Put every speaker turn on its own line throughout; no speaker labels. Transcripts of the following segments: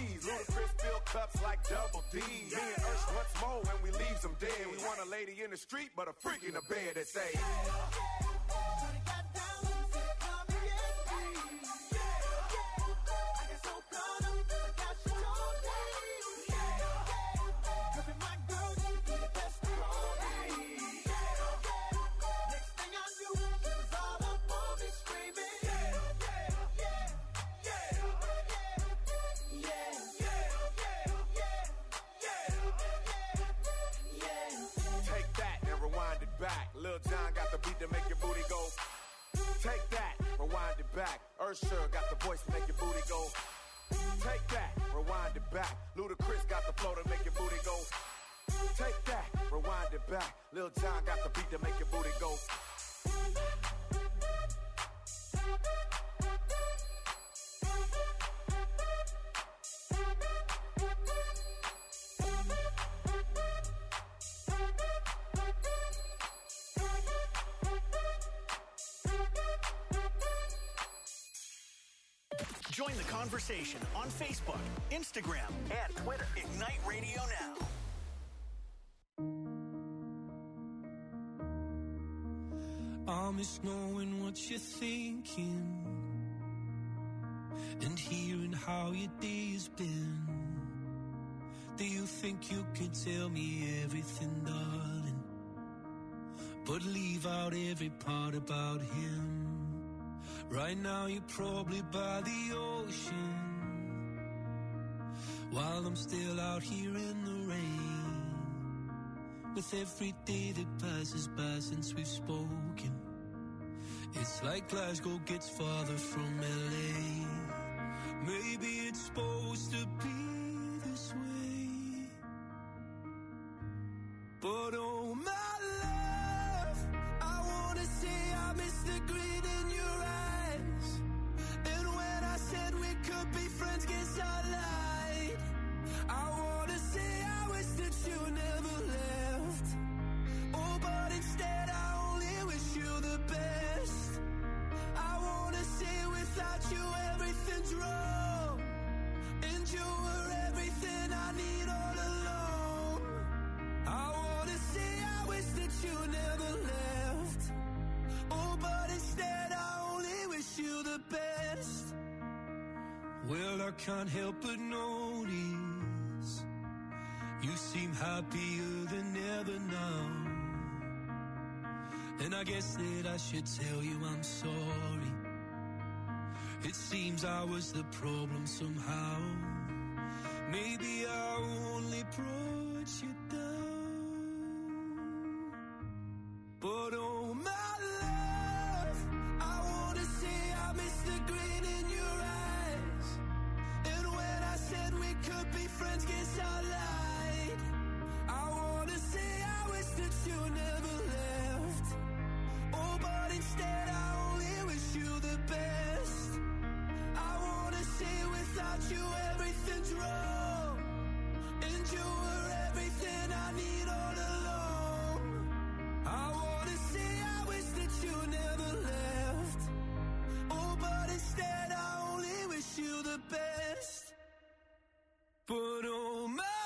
G's. Ludacris fill cups like double D. Me and Ursh once more and we leaves them dead. We want a lady in the street, but a freak in the bed that say, Lil Jon got the beat to make your booty go. Take that, rewind it back. Usher got the voice to make your booty go. Take that, rewind it back. Ludacris got the flow to make your booty go. Take that, rewind it back. Lil Jon got the beat to make your booty go.
Join the conversation on Facebook, Instagram, and Twitter. Ignite Radio Now.
I miss knowing what you're thinking and hearing how your day has been. Do you think you could tell me everything, darling, but leave out every part about him? Right now you're probably by the ocean, while I'm still out here in the rain. With every day that passes by since we've spoken, it's like Glasgow gets farther from LA. Maybe it's supposed to be this way, but oh my love, I wanna say I miss the green in your eyes. And when I said we could be friends, guess I lied. I wanna say I wish that you never left. Oh, but instead I only wish you the best. I wanna say without you everything's wrong, and you were everything I need all along. I wanna say I wish that you never left. Oh, but instead I only wish you the best. Well, I can't help but notice you seem happier than ever now. And I guess that I should tell you I'm sorry. It seems I was the problem somehow. Maybe I only brought you down. But oh my love, I wanna say I miss the green in your eyes. And when I said we could be friends, guess I lied. I wanna say I wish that you never left. Oh, but instead I only wish you the best. I wanna say without you everything's wrong, and you were everything I need all along. I wanna say I wish that you never left. Oh, but instead I only wish you the best. But oh my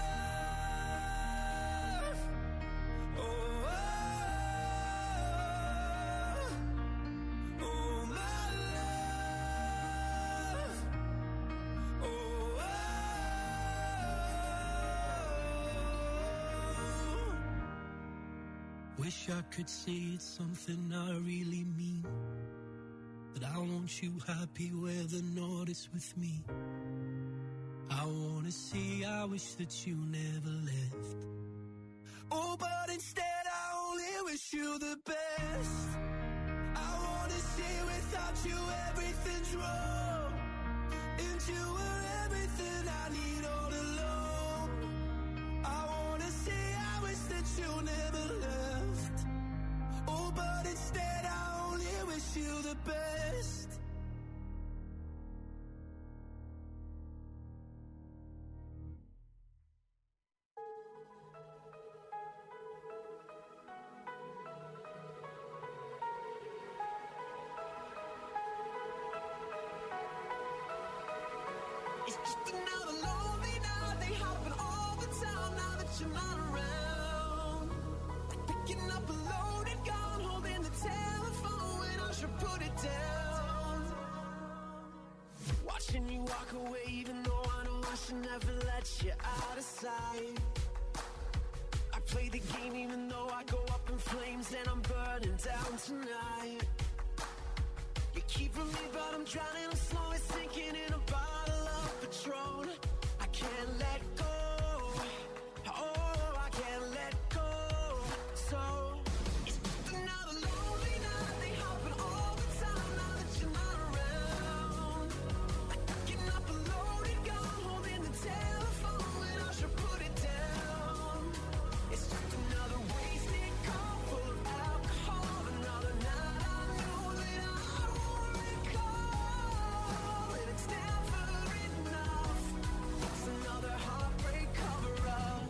love, oh, oh my love, oh, wish I could say it's something I really mean, that I want you happy where the north is with me. I wanna say I wish that you never left. Oh, but instead I only wish you the best. I wanna say without you everything's wrong, and you were everything I need all along. I wanna say I wish that you never left. Oh, but instead I only wish you the best. It's just another lonely night. They happen all the time now that you're not around. Like picking up a loaded gun, holding the telephone when I should put it down. Watching you walk away, even though I know I should never let you out of sight. I play the game even though I go up in flames and I'm burning down tonight. You keep from me but I'm drowning, I'm slowly sinking in a bottle of Patron. I can't let go, oh I can't let go. So it's just another lonely night. They happen all the time now that you're not around. Like picking up a loaded gun, holding the telephone when I should put it down. It's just another wasted call full of alcohol. Another night I know that I won't recall. And it's never enough. It's another heartbreak cover-up.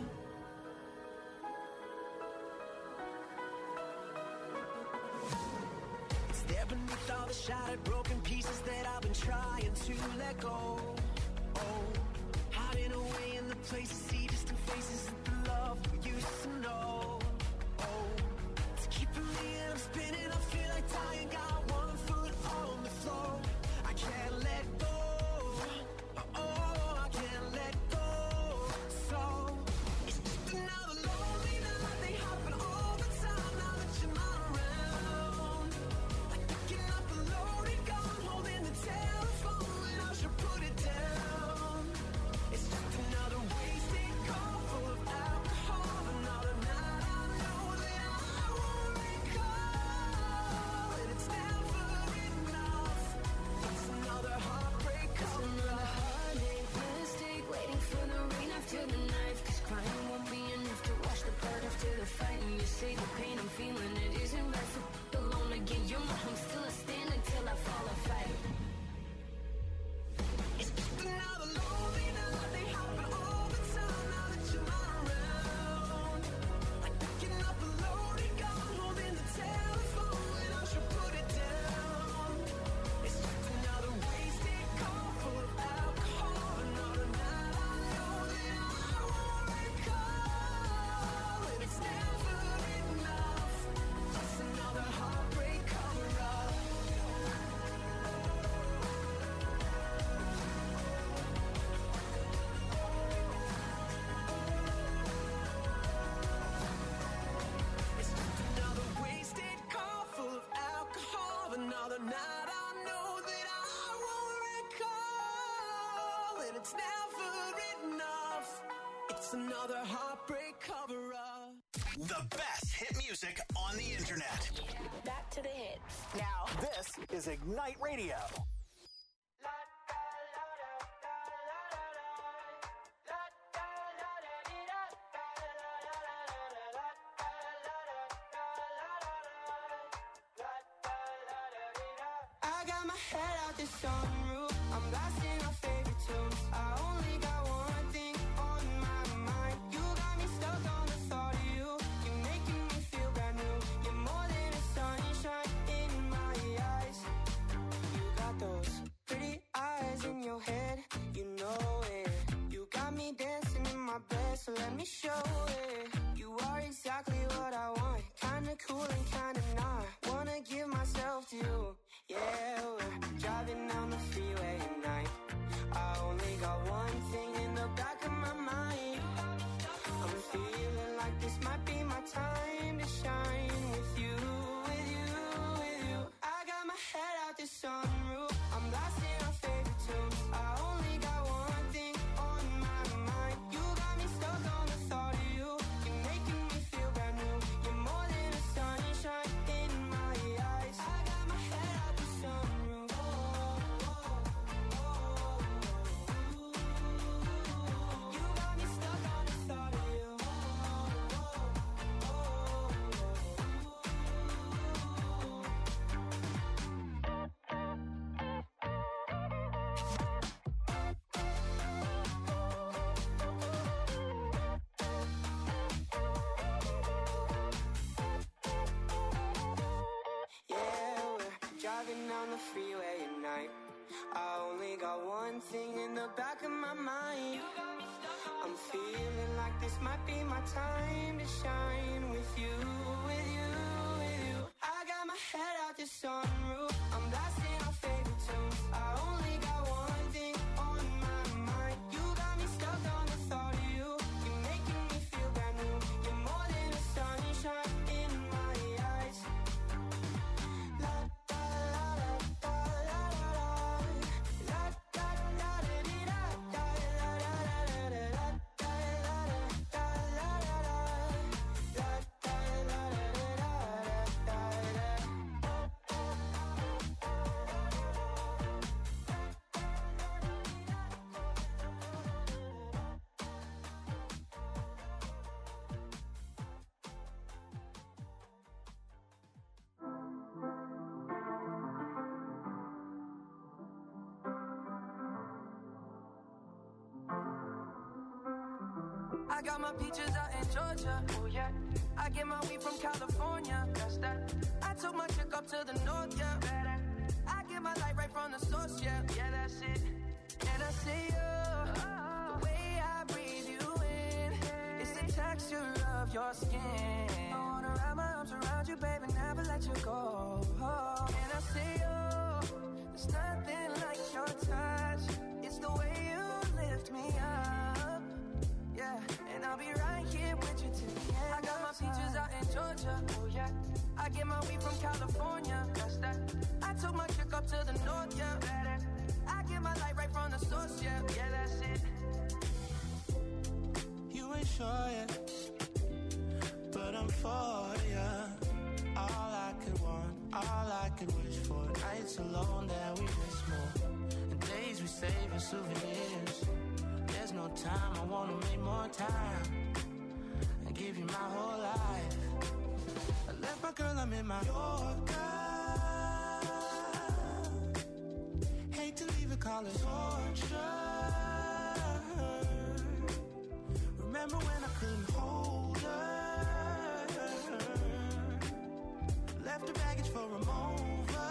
It's there beneath all the shattered broken pieces that I've been trying to let go. Oh, hiding away in the places, see distant faces of the love we used to know. Oh, it's keeping me and I'm spinning. I feel like dying, got one foot on the floor. I can't let go. Oh, I can't let go. So it's just another lonely night. They happen all the time now that you're not around. Like picking up a loaded gun, holding the telephone when I should put it down. It's just another wasted call full of alcohol. Another night I know that I won't recall. And it's never enough. It's another heartbreak cover-up.
Mistake, waiting for the rain after the knife. Cause crying won't be enough to wash the blood after the fight. And you say the pain I'm feeling, it isn't right. So alone again, you're my home, still a stand until I fall or fight.
It's just another lonely night. They happen all the time now that you're not around. Like picking up a loaded gun, holding the telephone when I should put it down. It's just another wasted call full of alcohol. Another night I know that I won't recall. And it's never enough. It's another heartbreak cover-up. It's just another wasted call full of alcohol. Another night I know that I won't recall. And it's never enough. It's another heartbreak cover-up.
The best hit music on the internet.
Back to the hits.
Now, this is Ignite Radio.
I got my head out the sunroof. I'm blasting our favorite tunes. I only got one thing on my mind. You got me stuck on the thought of you. You're making me feel brand new. You're more than a sunshine in my eyes. You got those pretty eyes in your head. You know it. You got me dancing in my bed, so let me show it. You are exactly what I want. Kinda cool and kinda not. Wanna give myself to you. Yeah, we're driving down the freeway at night. I only got one thing in the back of my mind. I'm feeling like this might be my time to shine with you, with you, with you. I got my head out the sunroof. I'm blasting our favorite tunes. I only got one thing on my mind. You got me stuck on the thought of you. You're making me feel brand new. You're more than a sunshine in my eyes. I got my head out the sunroof. You got me stuck on the thought of you. Driving down the freeway at night. I only got one thing in the back of my this might be my time to shine with you, with you, with you. I got my head out the sunroof, I'm blasting our favorite tunes. I only got one thing on my mind. You got me stuck on the thought of you. You're making me feel brand new. You're more than a sunshine in my eyes. La da la da da la da la da da di da da la da da da da la da la da la da I got my peaches out in Georgia, oh yeah. I get my weed from California, that's that. I took my chick up to the north, yeah. I get my light right from the source, yeah. Yeah, that's it. And I say, the way I breathe you in, it's the texture of your skin. I wanna wrap my arms around you, baby, never let you go. And I say, there's nothing like your touch. It's the way you lift me up. Yeah, and I'll be right here with you till the end. I got my peaches out in Georgia, oh yeah. I get my weed from California, that's that. I took my chick up to the north, yeah. I get my light right from the source, yeah. Yeah, that's it.
You ain't sure yet, but I'm for ya. All I could want, all I could wish for. Nights alone that we miss more, and days we save as souvenirs. There's no time, I wanna make more time and give you my whole life. I left my girl, I'm in my Yorker. Hate to leave it, call it torture. Remember when I couldn't hold her? Left her baggage for a mover.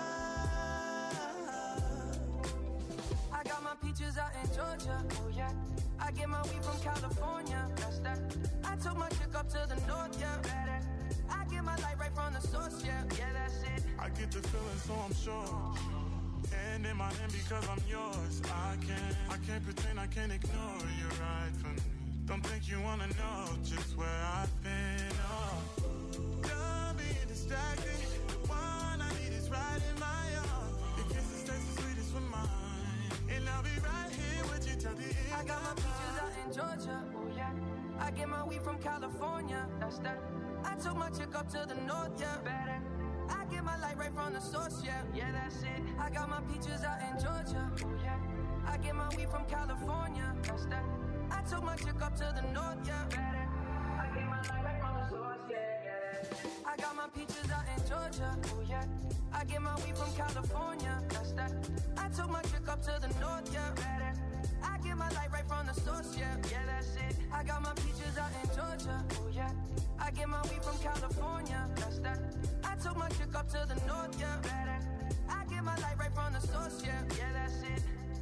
I got my peaches out in Georgia, oh yeah. I get my weed from California, that's that. I took my chick up to the north, yeah. I get my light right from the source, yeah. Yeah, that's it.
I get the feeling, so I'm sure. Hand in my hand because I'm yours. I can't pretend, I can't ignore you right from me. Don't think you wanna know just where I've been. Oh, done being distracted. The one I need is right in my arms. Your kisses taste the sweetest with mine, and I'll be right here with you till the end.
I got my peaches out in Georgia, oh yeah. I get my weed from California, that's that. I took my chick up to the north, yeah. I get my light right from the source, yeah. Yeah, that's it. I got my peaches out in Georgia, oh yeah. I get my weed from California, that's that. I took my chick up to the north, yeah. I get my light right from the source, yeah. I got my peaches out in Georgia, oh yeah. I get my weed from California, that's that. I took my chick up to the north, yeah. I get my light right from the source, yeah. Yeah, that's it. I got my peaches out in Georgia, oh yeah. I get my weed from California, that's that. I took my chick up to the north, yeah. I get my light right from the source, yeah. Yeah, that's it.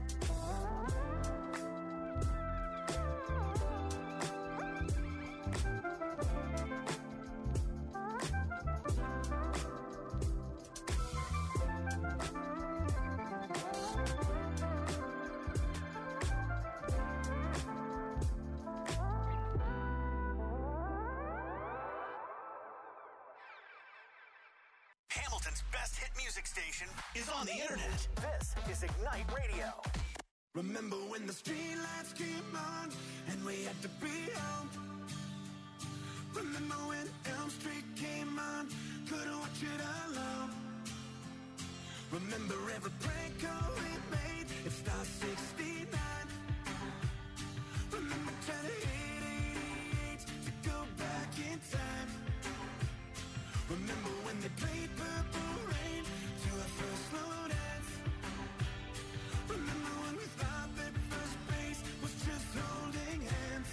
Hamilton's best hit music station is on the internet. This is Ignite Radio.
Remember when the street lights came on and we had to be home? Remember when Elm Street came on, couldn't watch it alone? Remember every prank call we made, it's Star 69. Remember trying to hit 88 to go back in time. Remember when they played Purple Rain to our first slow dance? Remember when we thought that first base was just holding hands?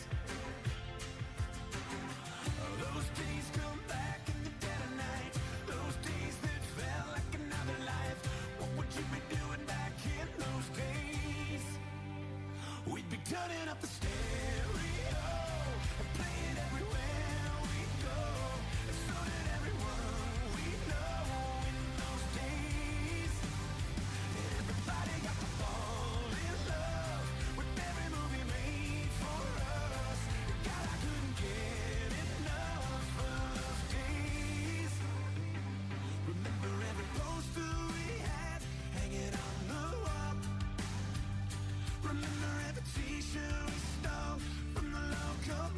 Those days come back in the dead of night. Those days that felt like another life. What would you be doing back in those days? We'd be turning up the stereo and playing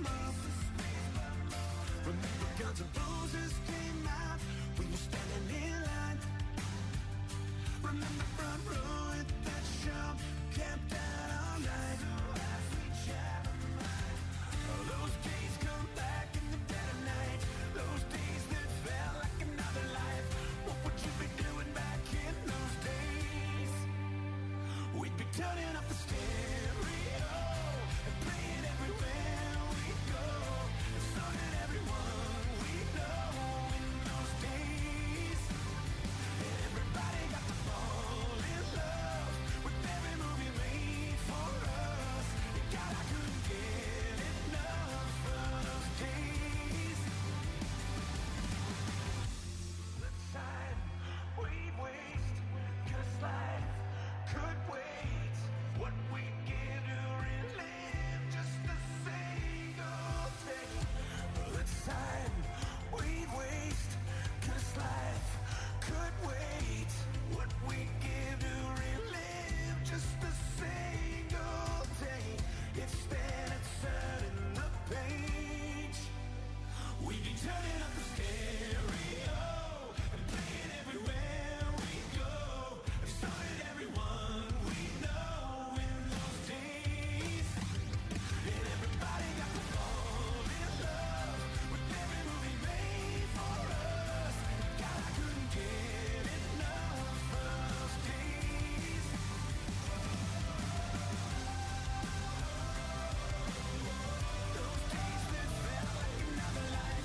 bum up. Remember guns and roses came out when you're standing in line. Remember front row at that shop, camped out all night. Those days come back in the dead of night. Those days that felt like another life. What would you be doing back in those days? We'd be turning up the stereo and playing everywhere we go. And so did everyone we know in those days. And everybody got to fall in love with every movie made for us. And God, I couldn't get enough of those days. Let's sign, we'd waste, 'cause life could wait. What we'd give to relive just a single day. Let's sign, we'd waste, 'cause life could wait. What we'd give to relive just a single day. Instead of turning the page, we'd be turning up the stereo and playing everywhere we go. And so did everyone we know in those days. And everybody got to fall in love with every movie made for us. God, I couldn't get enough of those days. Those days that felt like another life.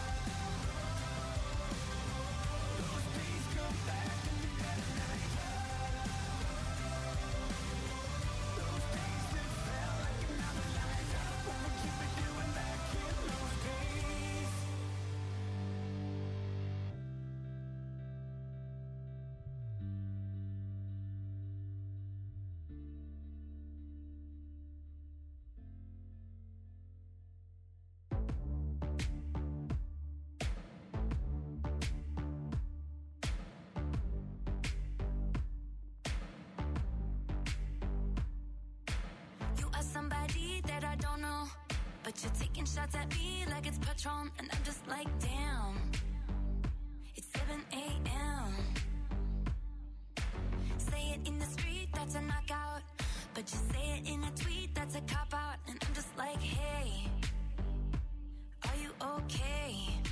Those days come back in the dead of night. Those days that felt like another life. What would you be doing back in those days?
You are somebody that I don't know, but you're taking shots at me like it's Patron, and I'm just like, damn. It's 7 a.m. Say it in the street, that's a knockout, but you say it in a tweet, that's a cop-out, and I'm just like, hey, are you okay?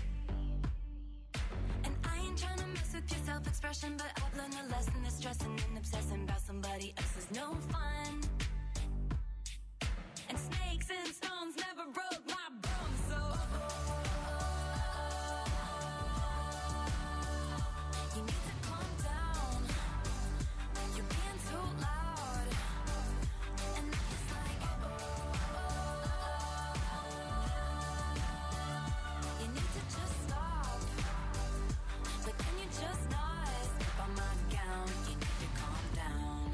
And I ain't trying to mess with your self-expression, but I've learned a lesson that stressing and obsessing about somebody else is no fun. And snakes and stones never broke my bones, so you need to calm down. You're being too loud, and I'm just like, you need to just stop. But can you just not step on my gown? You need to calm down.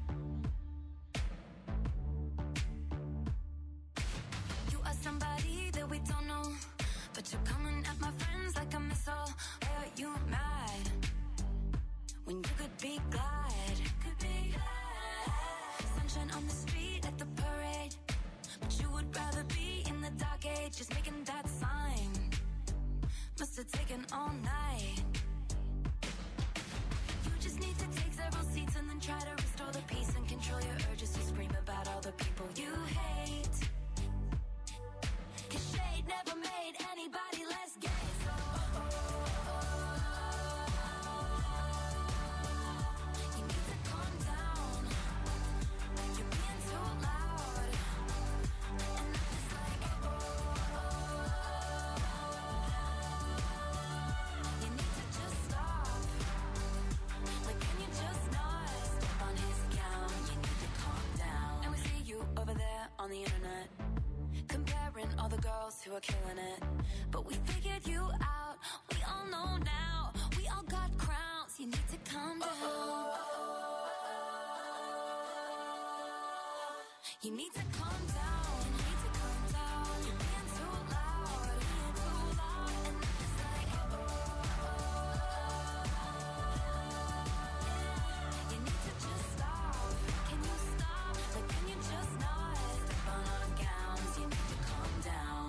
You are somebody that we don't know, but you're coming at my friends like a missile. Why are you mad when you could be glad? Could be glad. Sunshine on the street at the parade, but you would rather be in the dark age, just making that sign. Must have taken all night. You just need to take several seats and then try to restore the peace and control your urges to scream about all the people you hate. 'Cause shade never made anybody less gay, so you need to calm down. You're being too loud, and I'm just like, you need to just stop. Like, can you just not step on his gown? You need to calm down. And we see you over there on the internet, comparing all the girls who are killing it. But we figured you out. We all know now. We all got crowns. You need to calm down. You need to calm down. You need to calm down. You're being too loud. Being too loud. And I'm just like, you need to just stop. Can you stop? Like, can you just not step on our gowns? You need to calm down.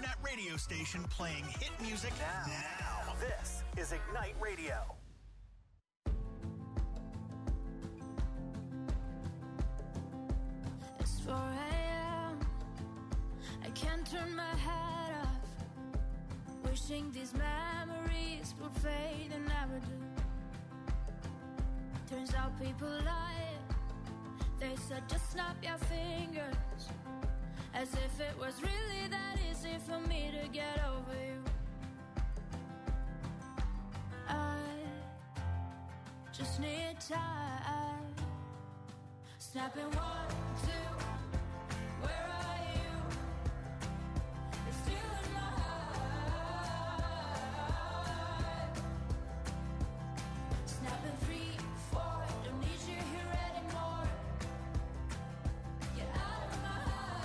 internet radio station playing hit music now. This is Ignite Radio.
It's 4 a.m. I can't turn my head off. Wishing these memories would fade and never do. Turns out people lie. They said just snap your fingers, as if it was really that easy for me to get over you. I just need time. Snapping 1, 2. Where are you? You're still in my heart. Snapping 3, 4. Don't need you here anymore. Get out of my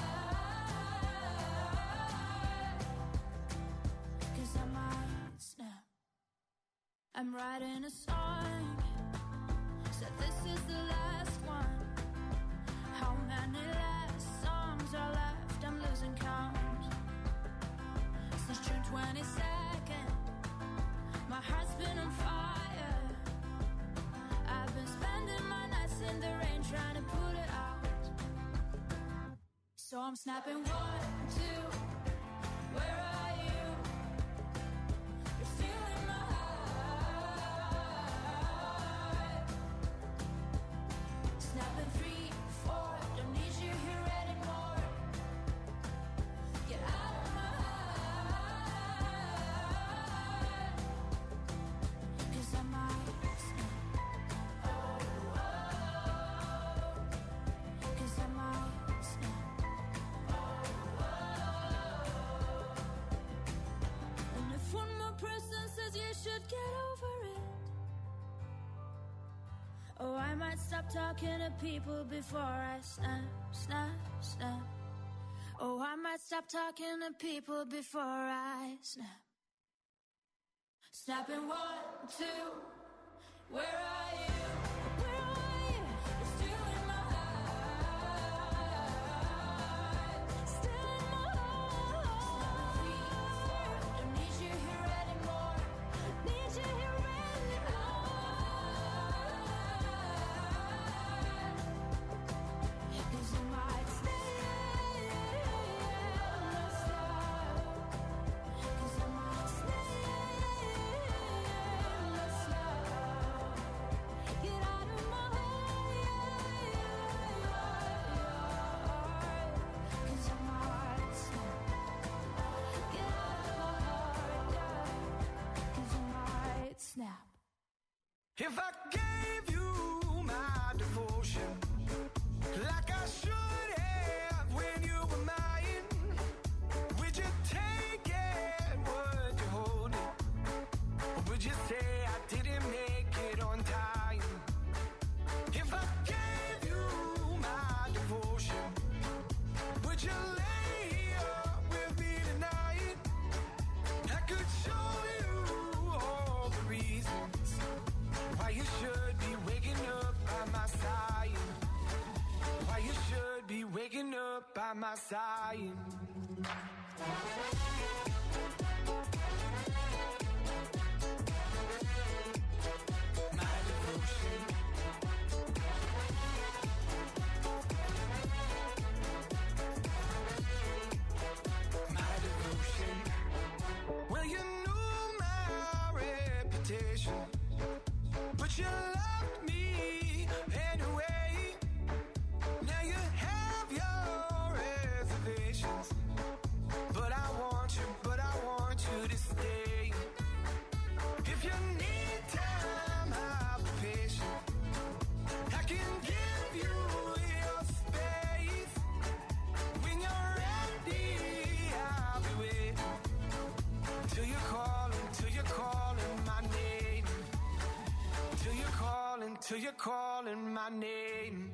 heart. 'Cause I might snap. I'm writing a song. Said this is the last one. How many last songs are left? I'm losing count. Since June 22nd, my heart's been on fire. I've been spending my nights in the rain trying to put it out. So I'm snapping 1, 2. Where are you? You're still in my heart. Snapping 3, 4. Don't need you here anymore. Get out of my heart. 'Cause I might snap. Oh, oh. 'Cause I might snap. Oh, oh. And if one more person says you should get over it, oh, I might stop talking to people before I snap, snap, snap. Oh, I might stop talking to people before I snap. Snapping 1, 2. Where are you? Where are you? You're still in my heart. Still in my heart. Snapping 3, 4. Don't need you here anymore. Need you here anymore. 'Cause I might stay and stop. 'Cause I might stay and stop. Get out of my heart. 'Cause I might snap. Get out of my heart, yeah. 'Cause I might snap.
If I gave you my devotion, like I should have when you were mine, would you take it? Would you hold it? Or would you say I didn't make it on time? If I gave you my devotion, would you lay up with me tonight? I could show you all the reasons why you should be waking up by my side. Why you should be waking up by my side. My devotion. My devotion. Well, you knew my reputation, but you loved me anyway. Now you have your reservations, but I want you to stay. If you need time, I'll be patient. I can give you your space. When you're ready, I'll be waiting till you're calling my name. Till you're calling my name.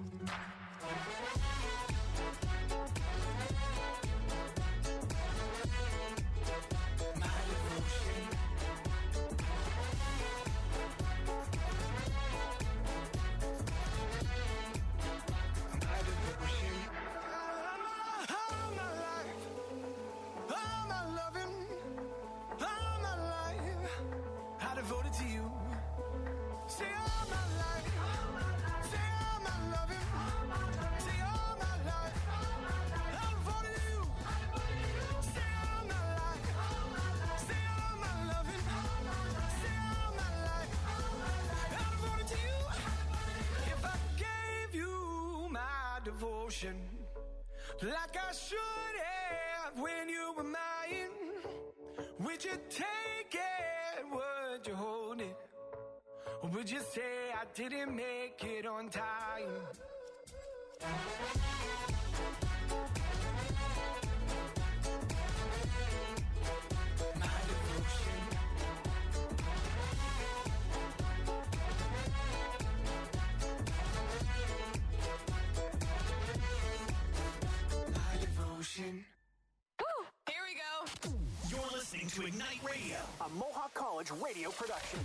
My devotion. My devotion. All my life, all my devotion, like I should have when you were mine. Would you take it? Would you hold it? Or would you say I didn't make it on time? My devotion. My devotion.
Here we go.
You're listening to Ignite Radio, a Mohawk College radio production.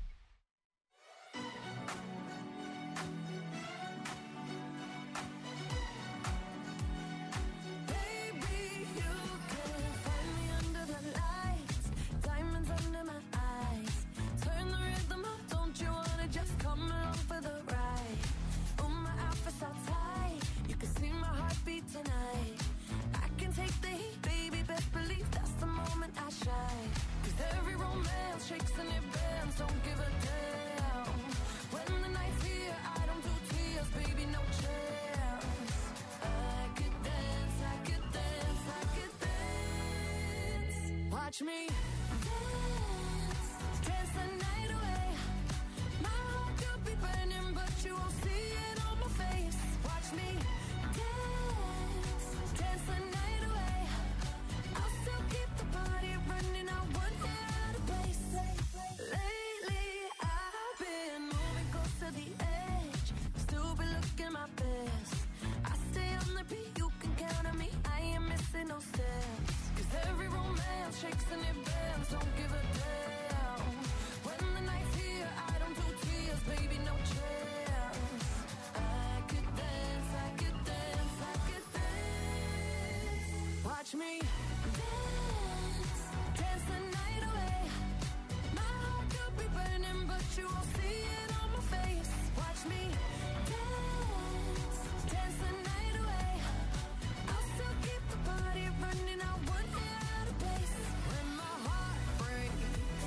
Baby, you can find me under the lights, diamonds under my eyes. Turn the rhythm up, don't you wanna just come along for the ride? Oh, my outfit's all tight, you can see my heartbeat tonight. I can take the heat, baby, best believe that's the moment I shine. 'Cause every romance shakes and it bends, don't give a damn. When the night's here, I don't do tears, baby, no chance. I could dance, I could dance, I could dance. Watch me dance, dance the night away. My heart could be burning, but you won't see it on my face. Watch me dance, dance the night away. I'll still keep the party running, I won't get out of place. Lately, I've been moving close to the edge, still be looking my best. I stay on the beat, you can count on me, I ain't missing no steps. 'Cause every romance shakes and it bends, don't give a damn. When the night's here, I don't do tears, baby, no chance. I could dance, I could dance, I could dance. Watch me dance, dance the night away. My heart could be burning, but you won't see it on my face. Watch me dance, dance the night away. I'll still keep the party running, I won't get out of place. When my heart breaks,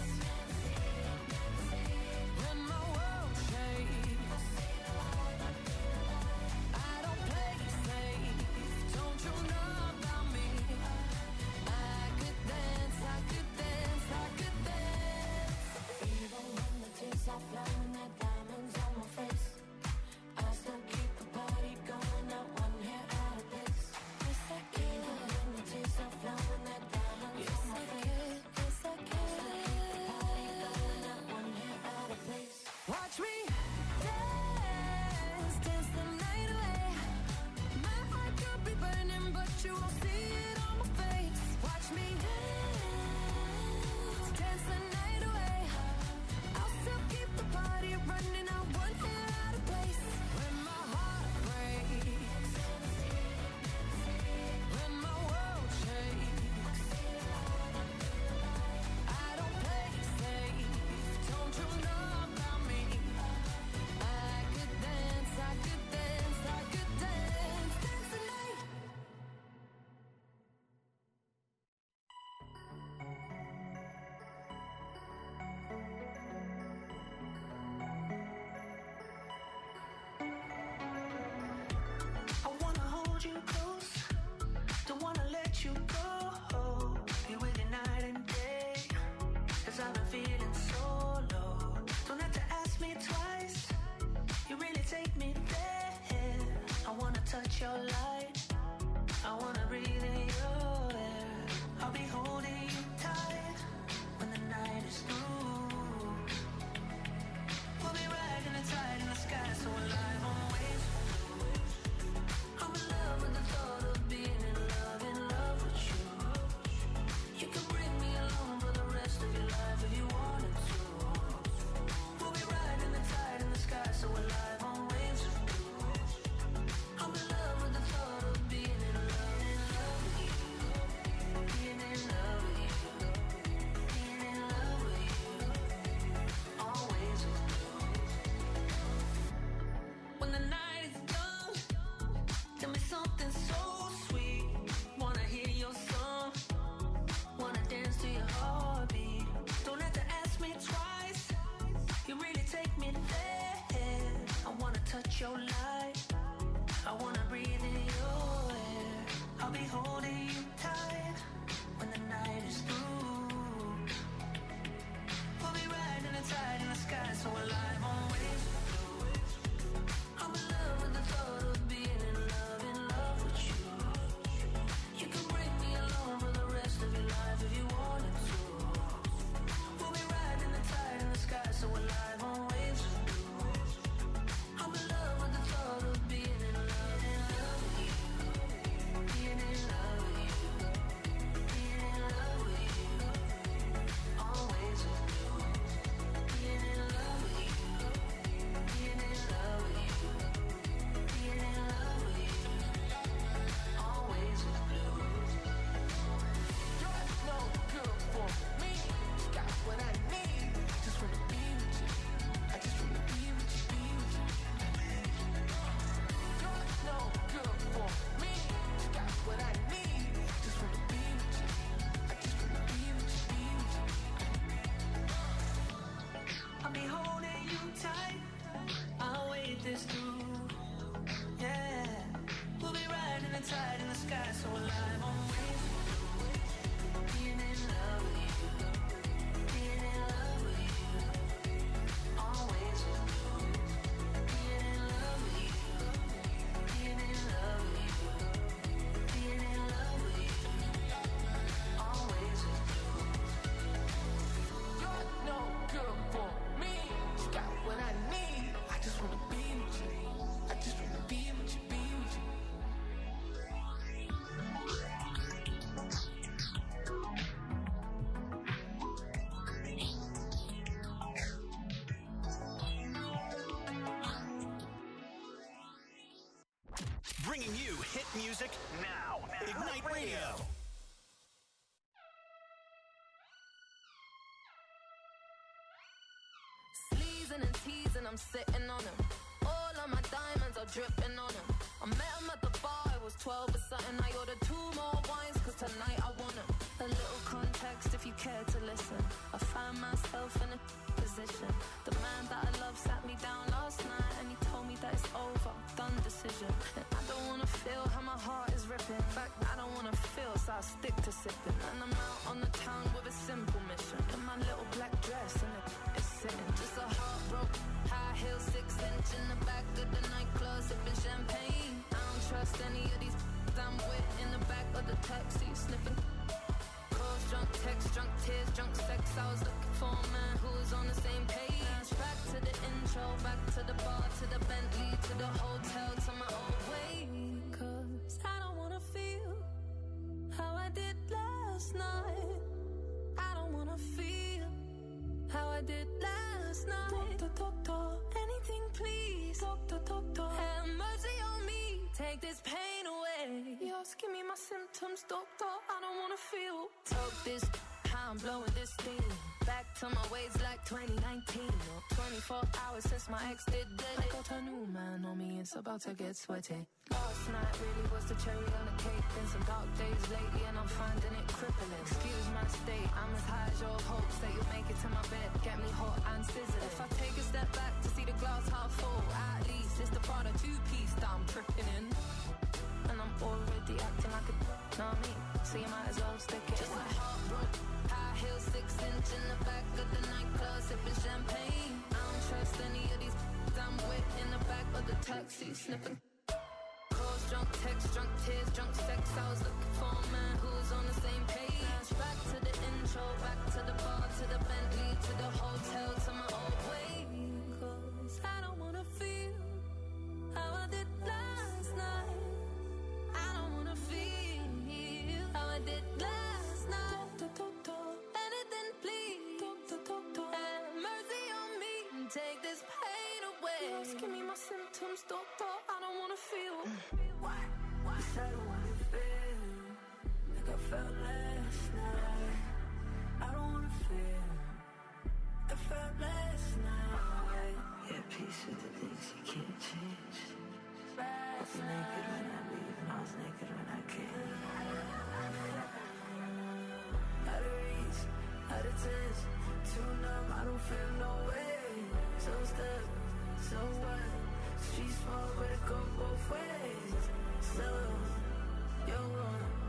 when my world shakes, I don't play safe, don't you know about me? I could dance, I could dance, I could dance. Even when the tears are flowing, that diamonds on my face, I still keep the party going, not one hair out of place. Yes, I can. Even when the tears are flowing, that diamonds on my face, yes, I can. Not one hair out of place. Watch me dance, dance the night away. My heart could be burning, but you won't see it on my face. Watch me dance, dance the night away. I'll still keep the party running, I won't get out of place. When my heart breaks, when my world shakes, I don't play safe, don't you know about me? I could dance, I could dance, I could dance, dance the night.
I wanna hold you close, don't wanna let you go. Be with you night and day, 'cause I've been feeling so low. Don't have to ask me twice, you really take me there. I wanna touch your light, I wanna breathe in your air. I'll be holding you tight when the night is through. We'll be riding the tide in the sky, so alive on waves. I'm in love with the thought of being in love with you. You can bring me along for the rest of your life if you wanted to. We'll be riding the tide in the sky, so alive on waves. I'm in love with the thought of being in love with you. Being in love with you. Being in love with you. Always with you. When the night is done, tell me something so sweet. Wanna hear your song, wanna dance to your heartbeat. Don't have to ask me twice, you really take me there. I wanna touch your light, I wanna breathe holding you tight when the night is through. We'll be riding the tide in the sky, so alive on waves. I'm in love with the thought of being in love with you. You can bring me along for the rest of your life if you wanted to. We'll be riding the tide in the sky, so alive on waves. I'm in love with the thought of being in love with you. Being in love with you. Being in love with you. Always with you. Being in love with you. Being in love with you. Being in love with you. Always with you. You're no good for me. Got what I need. Just wanna be with you. I just wanna be with you, be with you. You're no good for me. Got what I need. Just wanna be with you. I just wanna be with you, be with you. I'll be holding you tight. I'll wait this through. Yeah. We'll be riding the tide in the sky, so alive on waves. Being in love with you. Being in love with you. Always with you. Being in love with you. Being in love with you. Being in love with you. Always with you. You're no good for me. You got what I need. I just wanna be with you. I just wanna be with you, be with you.
Bringing you hit music now. Ignite Radio.
Sleezing and teasing, I'm sitting on him. All of my diamonds are dripping on him. I met him at the bar, it was 12 or something. I ordered 2 more wines, cause tonight I want him. A little context if you care to listen. I found myself in a position. The man that I love sat me down last night and he told me that it's over, done decision. And I don't wanna feel how my heart is ripping. In fact, I don't wanna feel, so I stick to sipping. And I'm out on the town with a simple mission. In my little black dress and it's sitting. Just a heartbroken, high heel, 6-inch in the back of the nightclub, sipping champagne. I don't trust any of these I'm with in the back of the taxi, sniffing. Calls, drunk texts, drunk tears, drunk sex. I was looking for a man who was on the same page. Back to the intro, back to the bar, to the Bentley, to the hotel, to my old way. Cause I don't wanna feel how I did last night. I don't wanna feel how I did last night. Doctor, anything please. Doctor, have mercy on me. Take this pain away. You're asking me my symptoms, doctor. I don't wanna feel. Talk this, how I'm blowing this steam. Back to my ways like 2019. Or 24 hours since my ex did dead. I got a new man on me, it's about to get sweaty. Last night really was the cherry on the cake. Been some dark days lately and I'm finding it crippling. Excuse my state, I'm as high as your hopes that you'll make it to my bed. Get me hot and sizzling. If I take a step back to see the glass half full, at least it's the Prada 2-piece that I'm tripping in. And I'm already acting like a know what I mean? So you might as well stick it. Just a heartbroken, high heel, 6-inch in the back of the nightclub, sipping champagne. I don't trust any of these I'm with in the back of the taxi, sniffing. Calls, drunk texts, drunk tears, drunk sex. I was looking for a man who was on the same page. Back to the intro, back to the bar, to the Bentley, to the hotel, to my old way. Cause I don't wanna feel how I did last night. I don't wanna feel how I did last night. Doctor, anything please. Doctor, have mercy on me. Take this pain away. You're asking me my symptoms, doctor. I don't wanna feel. Why?
I don't wanna feel like I felt last night. I don't wanna feel I felt last night. Yeah, peace with the things you can't change. I was naked when I leave and I was naked when I came. Out of reach, out of touch, too numb, I don't feel no way. So stuck, so what? Street small, but it go both ways. So, you're wrong.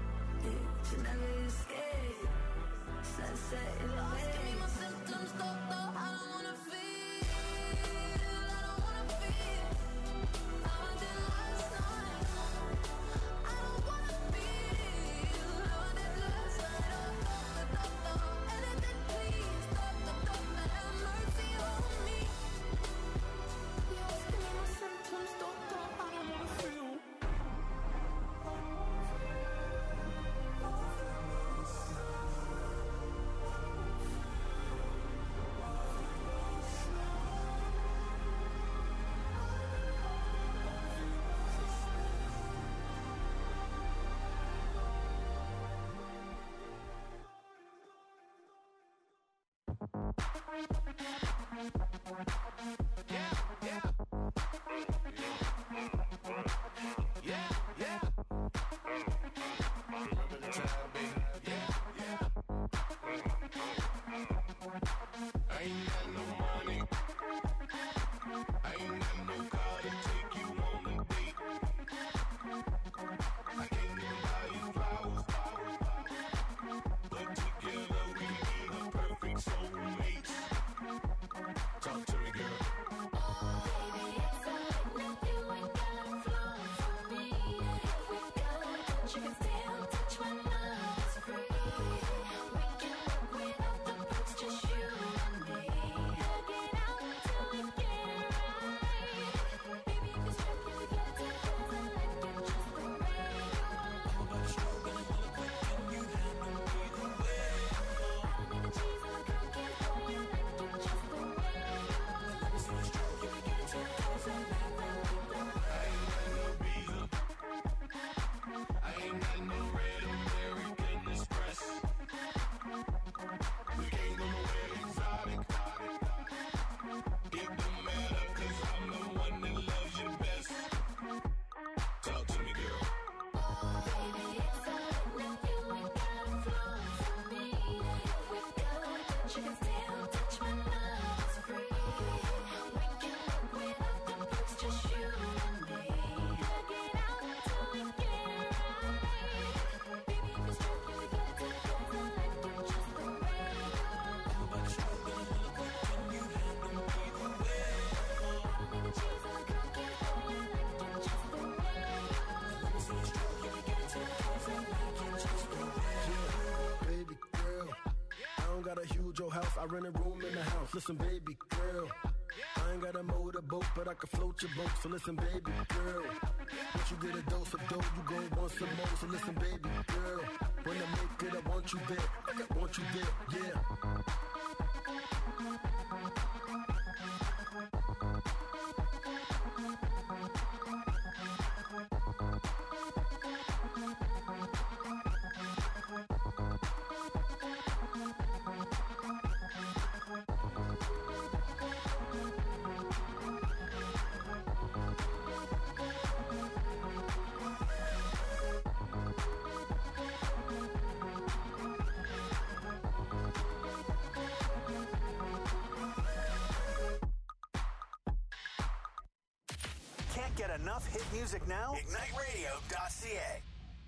your house, I rent a room in the house. Listen, baby girl, I ain't got a motorboat, but I can float your boat. So listen, baby girl, once you get a dose of dough, you gon' want some more. So listen, baby girl, when I make it, I want you there. I want you there, yeah.
Get enough hit music now? IgniteRadio.ca.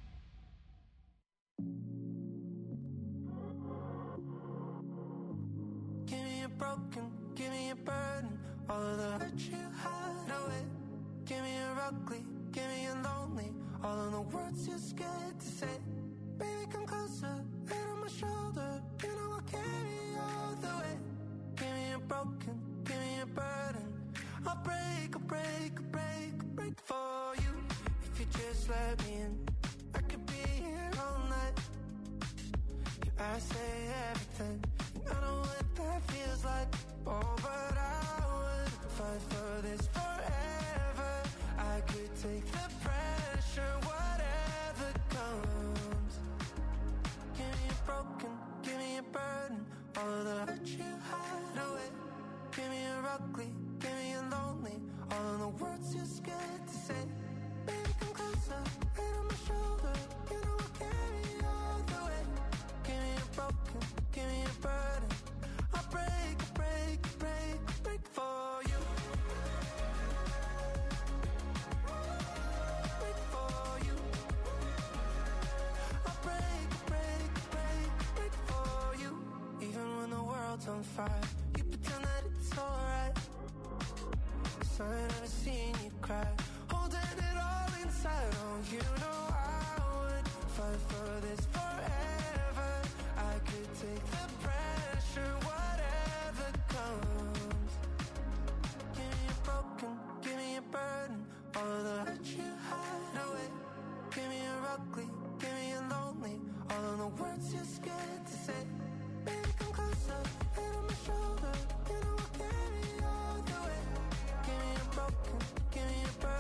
Give me a broken, give me a burden, all of the hurt you hide away. Give me a ugly, give me a lonely, all of the words you're scared to say. Baby, come closer, head on my shoulder, you know I'll carry you all the way. Give me a broken, give me a burden, I'll break, I'll break, I'll break, I'll break for you. If you just let me in, I could be here all night. Yeah, I say everything, and I know what that feels like. Oh, but I would fight for this forever. I could take the pressure, whatever comes. Give me a broken, give me a burden, all of the hurt you hide away. Give me a ugly, give me a lonely, all of the words you're scared to say. Baby, come closer, head on my shoulder, you know I'll carry you all the way. Give me a broken, give me a burden, I'll break, break, break, break for you. Break for you. I'll break, break, break, break for you. Even when the world's on fire, you pretend that it's alright. 'Cause I ain't never seen you cry, holding it all inside. Oh, you know I would fight for this forever. I could take the pressure, whatever comes. Give me a broken, give me a burden, all of the hurt you hide away. Give me a ugly, give me a lonely, all of the words you're scared to say. Baby, come closer, head on my shoulder, you know I'll carry you all the way. Give me a broken, give me a burden,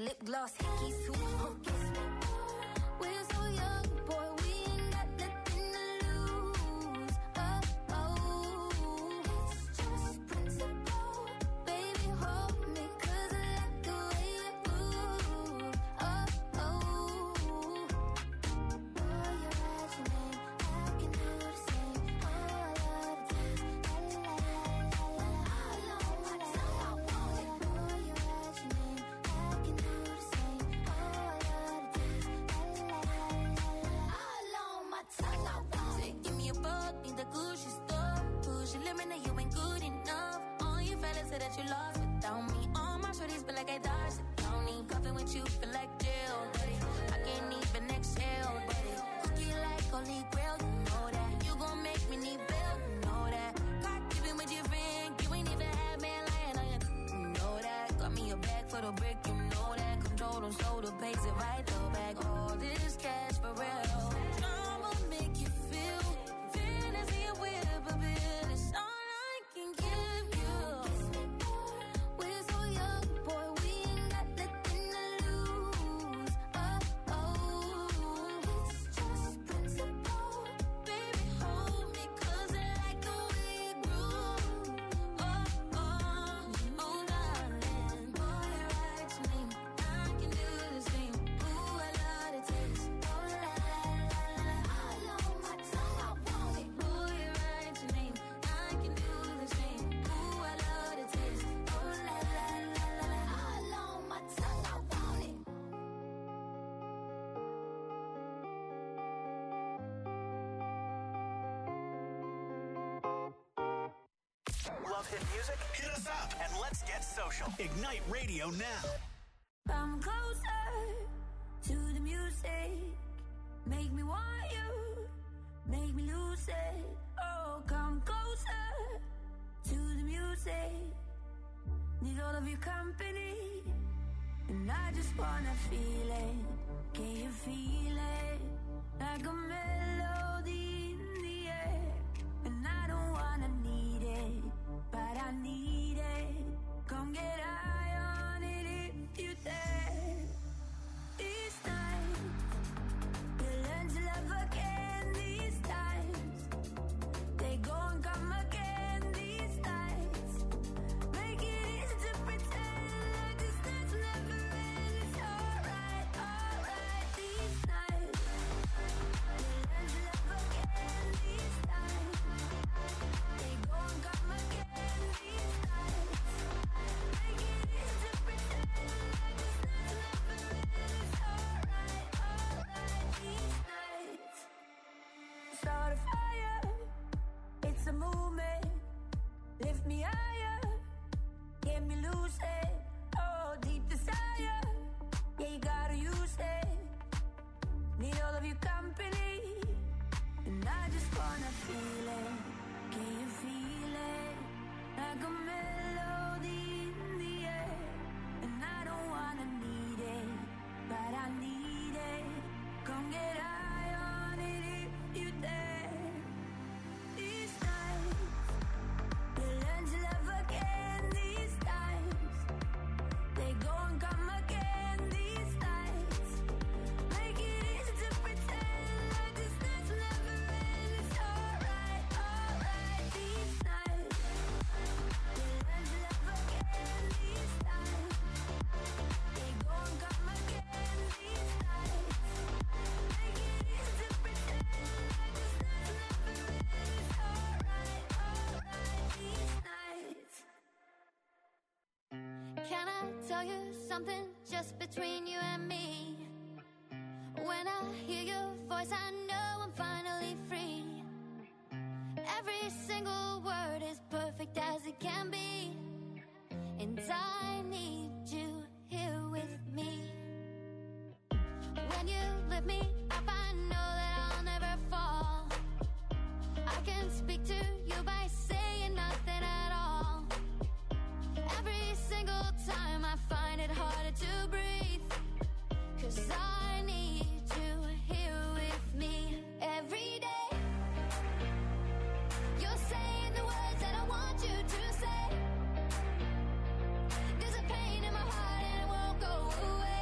lip gloss, hickey suit. Kiss me more. We're so young, boy, we ain't got nothing to lose. Oh, it's just principle. Baby, hold me, 'cause I like the way you move. Oh, boy, you write your name, I can do the same. Oh, I love the taste. La la la la la la. All on my tongue, I want it. Boy, you write your name, I can do the same. Oh, I love the taste. La la la la la. All on my tongue, I want it.
Give me a buck, need the Gucci store. Push your limit, now you ain't good enough. All you fellas say that you lost without me. All my shorties feel like I dodged the county. Coughing with you feel like jail, buddy. I can't even exhale, buddy. Cookie like holy grail, you know that. You gon' make me need bail, you know that. God giving with your friend, you ain't even had man lying on you, you know that. Got me a bag for the brick, you know that. Control them, so the pays it right, the bag. All this cash for real. I'ma make you feel fantasy and whip a bit. It's all I can give you.
Kiss me more. We're so young, boy, we ain't got nothing to lose. Oh, it's just principle.
Baby, hold me, 'cause I like the way you groove. Oh, darling.
Boy, you write your name,
I can do the same. Ooh, I love the taste.
oh la la la la. All on my tongue, I want it.
Boy, you write your name. I can do the same. Ooh, I love the taste.
Oh la la la la la. All on my tongue, I want it.
Love hit music? Hit us up and let's get social. Ignite Radio now.
Come closer to the music. Make me want you. Make me lose it. Oh, come closer to the music. Need all of your company. And I just wanna feel it. Can you feel it? Like a melody in the air. And I don't wanna need it, but I need it. Come get high on it if you dare. These times, you learn to love again. These times, they go and come again. These nights, make it easy to pretend like this night's never end. It's alright, alright. These nights, you learn to love again. These times, they go and come again. These nights, make it easy to pretend like this night's never end. It's alright, alright. These nights, start a fire. It's a movement. Lift me higher. Get me lucid. Oh, deep desire. Yeah, you gotta use it. Need all of your company. And I just wanna feel it. Can you feel it? Like a melody in the air. And I don't wanna need it, but I need it. Come get high on it if you dare. These nights, you learn to love again. These times, they go and come again. These nights, make it easy to pretend like this night's never end. It's alright, alright. These nights, you learn to love again. These times, they go and come again. These nights, make it easy to pretend like this night's never end. It's alright, alright. These nights.
Can I tell you something just between you and me? When I hear your voice, I know I'm finally free. Every single word is perfect as it can be. And I need you here with me. When you lift me up, I know that I'll never fall. I can speak to you by saying nothing at all. Every single time I find it harder to breathe, 'cause I need you here with me every day. You're saying the words that I want you to say. There's a pain in my heart and it won't go away.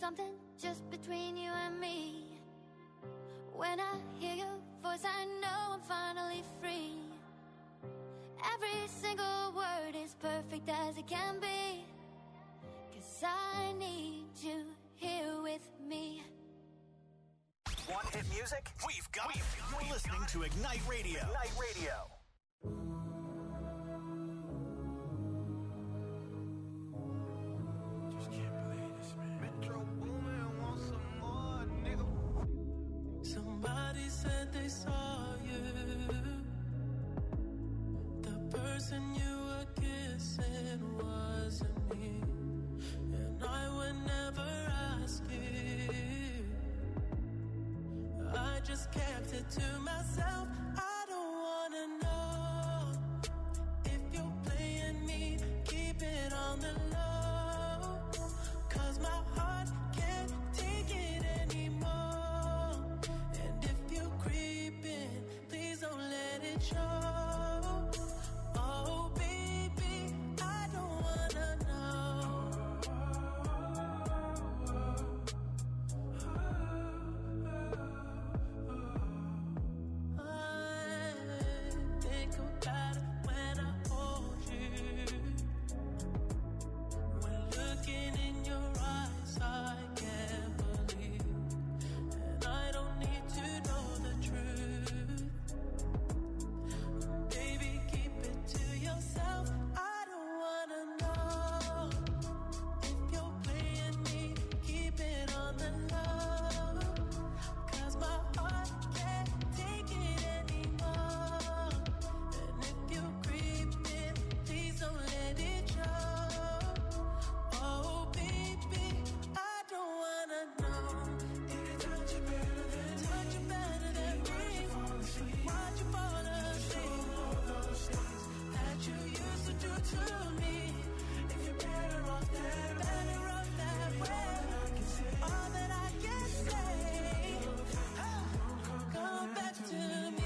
something just between you and me. When I hear your voice, I know I'm finally free. Every single word is perfect as it can be. 'Cause I need you here with me.
Want hit music? We've got it. You're listening to Ignite Radio. Ignite Radio.
Just can't believe this, man. Metro Boomin want some more, nigga. Somebody said they saw you. The person you were kissing wasn't me. And I would never ask you. I just kept it to myself. I don't wanna know if you're playing me. Keep it on the low, 'cause my heart can't take it anymore. And if you're creeping, please don't let it show. Oh baby, I don't wanna know. Think about it when I hold you. When looking in your eyes, I can't believe. And I don't need to know the truth. Baby, keep it to yourself. I don't wanna know if you're playing me. Keep it on the low, 'cause my heart can't take it anymore. And if you're creeping, please don't let it show. Oh baby, I don't wanna know. Did it touch you better than me? Touch you better than me? Why'd you fall asleep? All those things that you used to do to me. If you're better off that way, all that I can say, come back to me.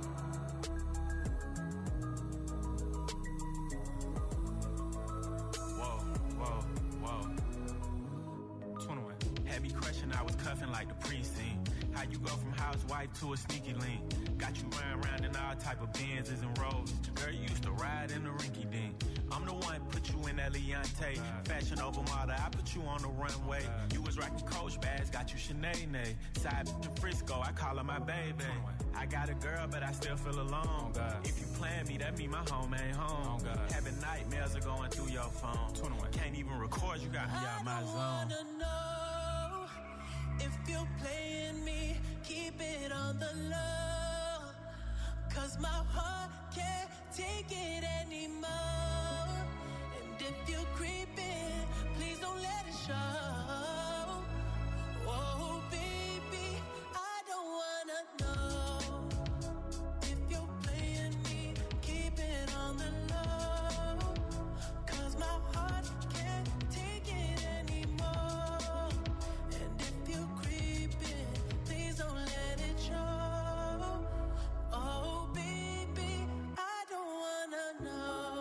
Whoa. 21. Had me crushing, I was cuffing like the precinct. How you go from housewife to a sneaky link? Got you running around in all type of Benzes and Rolls. Girl, you used to ride in the rinky dink. I'm the one put you in that Leontay. Fashion over model, I put you on the runway. You was rocking Coach bags, got you Sinead. Side in Frisco, I call her my baby. I got a girl, but I still feel alone. If you plan me, that mean my home ain't home. Having nightmares are going through your phone. Can't even record, you got me out my
I
zone.
wanna know if you're playing me. Keep it on the low, 'cause my heart can't take it anymore. And if you're creeping, please don't let it show. Oh baby, I don't wanna know if you're playing me. Keep it on the low, 'cause my heart can't take it anymore. And if you're creeping, please don't let it show. Oh baby, I don't wanna know.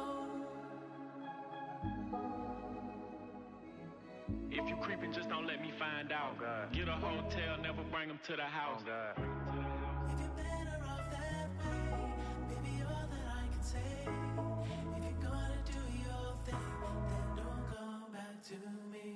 If you creeping, just don't let me find out. Get a hotel, never bring them to the house.
If you're better off that way, baby, all that I can say. If you're gonna do your thing, then don't come back to me.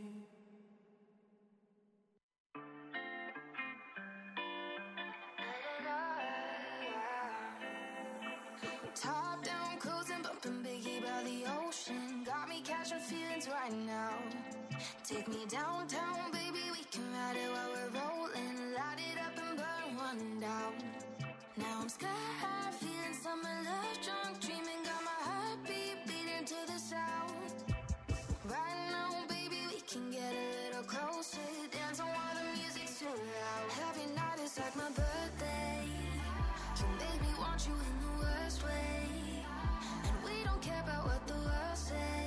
Top down, cruising, bumping Biggie by the ocean. Got me catching feelings right now. Take me downtown, baby, we can ride it while we're rolling. Light it up and burn one down. Now I'm sky high, feeling summer love drunk, dreaming, got my heartbeat beating to the sound. Right now, baby, we can get a little closer, dancing while the music's too loud. Every night is like my birthday. You made me want you in the worst way, and we don't care about what the world say.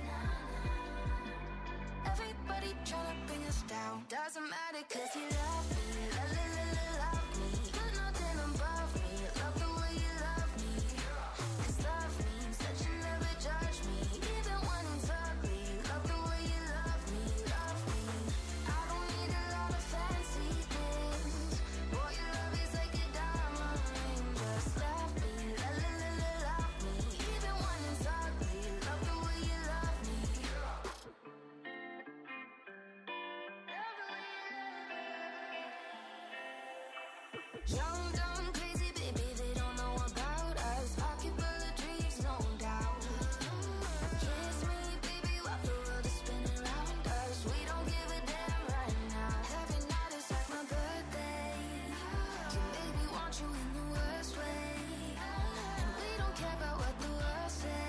Everybody tryna bring us down. Doesn't matter 'cause you love me, love me. Put nothing above me. Love the way you love me. 'Cause love means that you never judge me, even when it's ugly. Love the way you love me, love me. I don't
Young, dumb, crazy, baby, they don't know about us. Pocket full of dreams, no doubt. Kiss me, baby, while the world is spinning around us. We don't give a damn right now. Every night is like my birthday. You make me want you in the worst way. And we don't care about what the world say.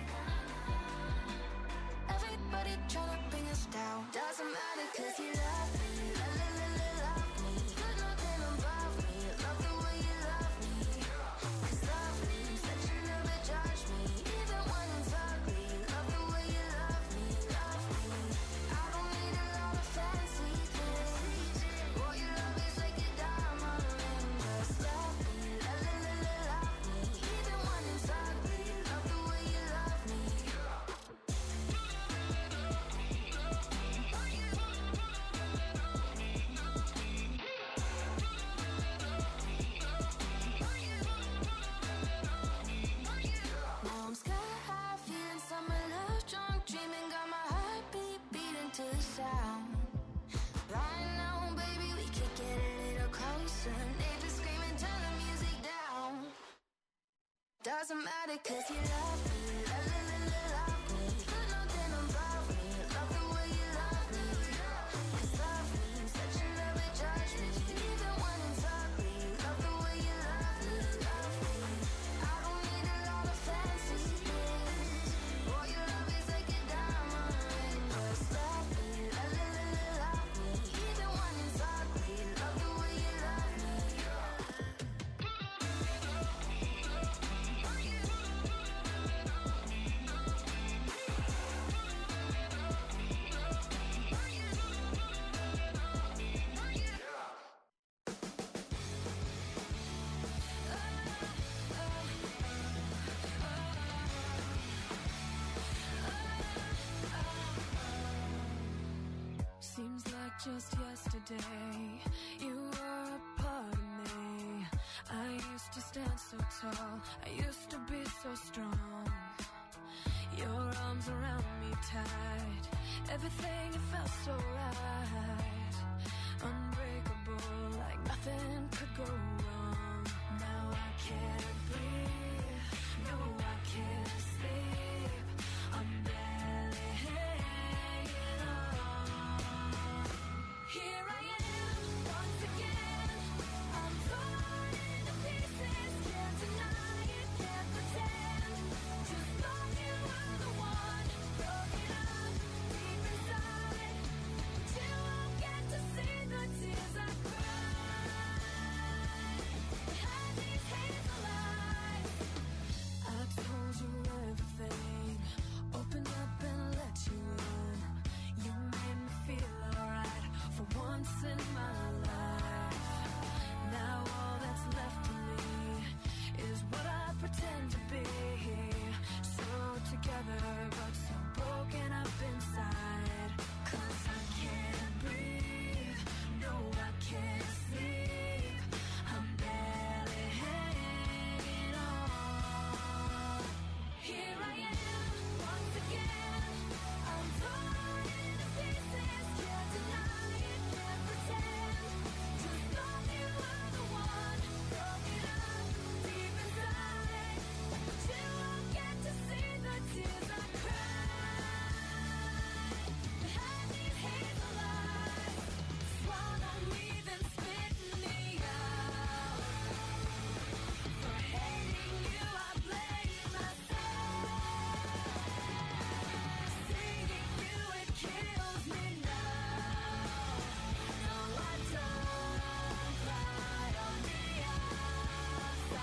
Everybody tryna bring us down. Doesn't matter 'cause you love me. Love me. Put nothing above me. Love the way you love me. 'Cause love means that you never judge me. Even when it's ugly. Love the way you love me. Love me. I don't need a lot of fancy things. Boy, your love is like a diamond ring. Just love me. Love me. Even when it's ugly. Love the way you love me. Now I'm sky high, feeling summer love drunk, dreaming, got my heartbeat beating to the sound. Right now, baby, we could get a little closer. Neighbors screaming, turn the music down. Doesn't matter 'cause you love me. Love me. Put nothing above me. Love the way you love me. 'Cause love means that you never judge me. Even when it's ugly. Love the way you love me. Love me. I don't need a lot of fancy things. Boy, your love is like a diamond ring. Just love me. Love me. Even when it's ugly. Love the way you love me.
Seems like just yesterday you were a part of me. I used to stand so tall, I used to be so strong. Your arms around me tight, everything it felt so right. Unbreakable, like nothing could go wrong. Now I can't